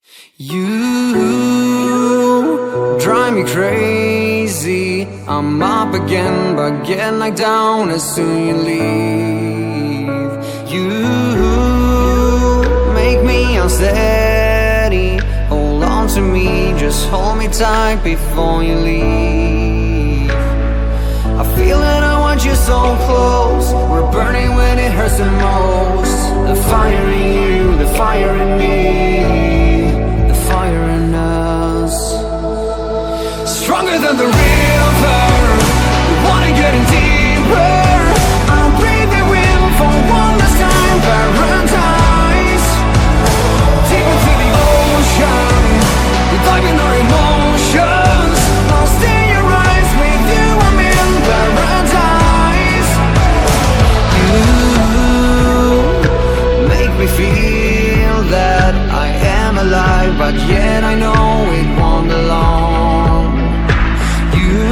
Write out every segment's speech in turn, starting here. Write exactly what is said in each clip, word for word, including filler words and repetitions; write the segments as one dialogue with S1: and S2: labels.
S1: You drive me crazy. I'm up again, but get knocked down as soon you leave. You make me unsteady. Hold on to me, just hold me tight before you leave. I feel that I want you so close. We're burning when it hurts the most. The fire in you, the fire in me, the fire in us. Stronger than the river, we wanna get in deeper. I'll breathe the wind for one last time. Paradise, deep into the ocean. We dive in our emotions. Lost in your eyes, with you I'm in paradise. You make me feel that I am alive, but yet I know it won't be long. You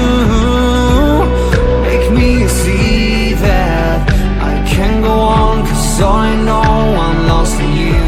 S1: make me see that I can't go on, cause all I know I'm lost in you.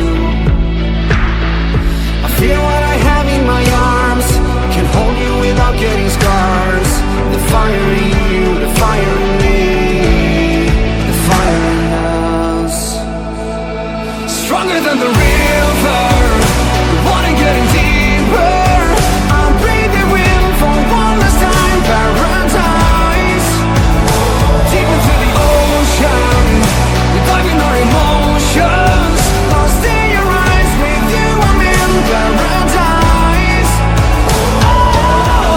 S1: I feel what I have in my arms, can hold you without getting scars. The fire in you, the fire in me, the fire in us. Stronger than the river, we wanna get in deeper. I'll breathe the wind for one last time. Paradise, deep into the ocean. We dive in our emotions. Lost in your eyes, with you I'm in paradise. Oh.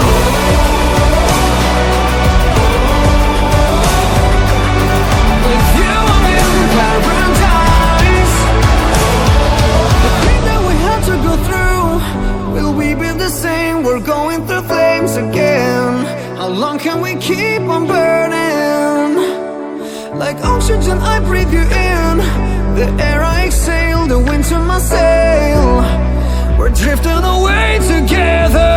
S1: With you I'm in paradise. The pain that we had to go through, will we be the same? We're going through flames again. How long can we keep on burning? Like oxygen I breathe you in, the air I exhale, the wind to my sail. We're drifting away together.